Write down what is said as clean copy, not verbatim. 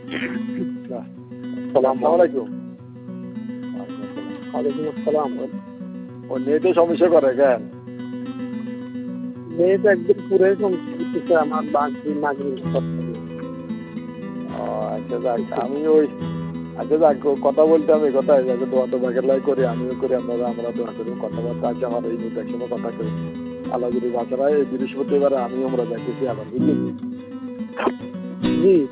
আসসালামু আলাইকুম। ওয়ালাইকুম আসসালাম। ও নেটে সমস্যা করে কেন? নেট একদম পুরাই সমস্যা করতেছে আমার নাগরিক করতে। ও আচ্ছা যাক, আমি ওই আচ্ছা যাক কথা বলতে আমি কথাই যাকে দোয়া তো বাগের লাই করি, আমিও করি, আমরা দোয়া করি, কথাবার্তা আছে আমার এই নেট একসময় কথা করি। আল্লাহ যদি বাঁচারা এই বৃহস্পতিবার আমি আমরা যাইতেছি আবার বুঝলি। জি।